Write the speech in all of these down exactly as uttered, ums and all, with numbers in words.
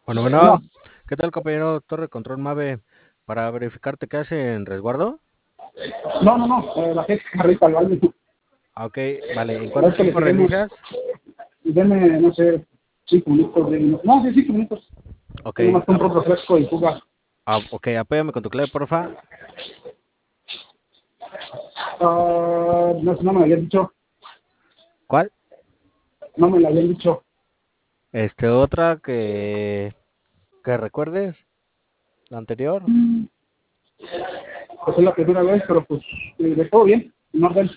Bueno, bueno, Bueno, ¿qué tal, compañero? Torre Control Mave, para verificarte qué hace en resguardo. no, no, no, eh, la gente arriba al baño. Ah, ok, vale, ¿en A cuánto ver que le tiempo tiremos, reinicias? denme, no sé, cinco minutos, diez minutos. No, sí, cinco minutos. Ok, Tengo más que un ap- refresco y jugar. ah, ok, apóyame con tu clave, porfa. Ah, no, no me lo habían dicho, ¿Cuál? no me lo habían dicho. Este, otra que, que recuerdes, la anterior. Pues es la primera vez, pero pues, eh, de todo bien, en orden.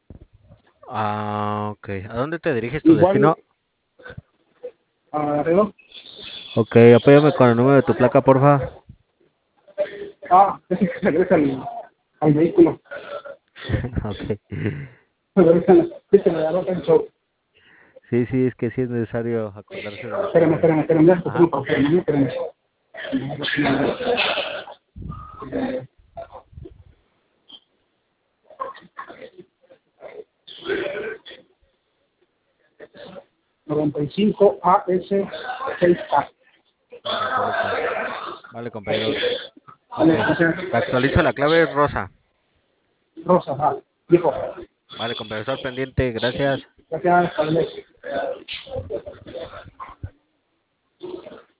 Ah, ok, ¿a dónde te diriges tu Igual, destino? alrededor. Ok, apóyame con el número de tu placa, porfa. Ah, es que regresa al, al vehículo. Ok, Regresa, sí, se me agarró el show. sí, sí, es que sí es necesario acordarse de las Espérame, claves. espérame, espérame, ya, pues, Ajá, no, espérame, espérame. noventa y cinco A S seis A. ok, correcto. Vale, compañero. Ok, Vale, gracias. te actualizo la clave rosa. Rosa, ah, viejo. Vale, conversor pendiente, gracias. Gracias, vale.